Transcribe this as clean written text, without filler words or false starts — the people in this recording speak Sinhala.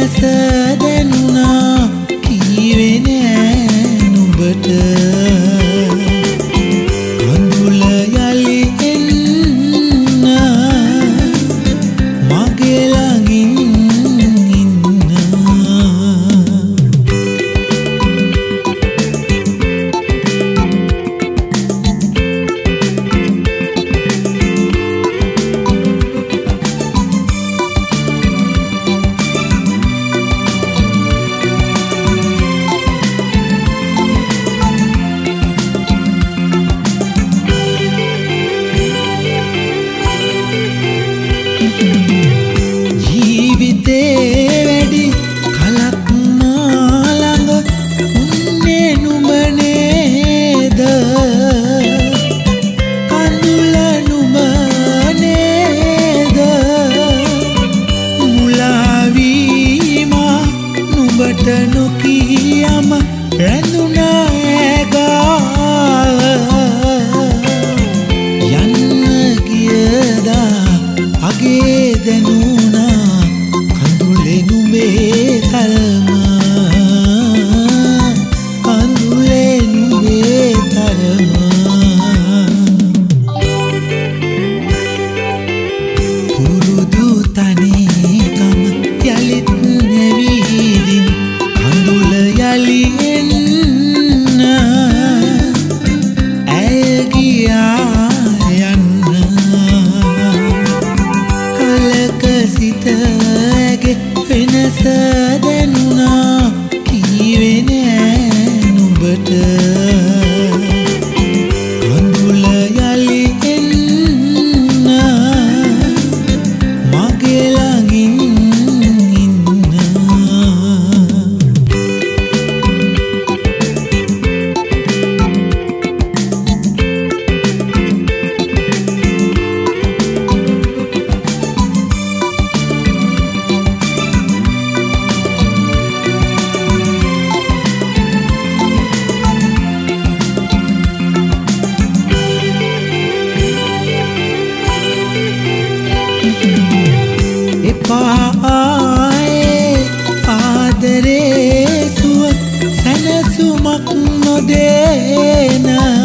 වෙනස දැනුණා කීවේ නෑ නුඹට කඳුල යලි එන්න මගේ ළඟින් වැඩි කලක් මා ළඟ උන්නේ නුඹ නේද කඳුල නුඹ නේද මුලා වීම නුඹට නොකියම රැඳුණා ඇගාව යන්න ගියදා අගේ දැනුණා නුඹේ තරම කඳුලේ නුඹේ තරම පුරුදු තනිකම යලිත් නැවිදින් කඳුල යලි එන්න ඇය ගියා යන්න කලක සිට වෙනස දැනුණා කීවේ නෑ නුඹට කඳුල යලි එන්න මගේ ළඟින් පායේ ආදරේ සුව සැනසුමක් නොදේන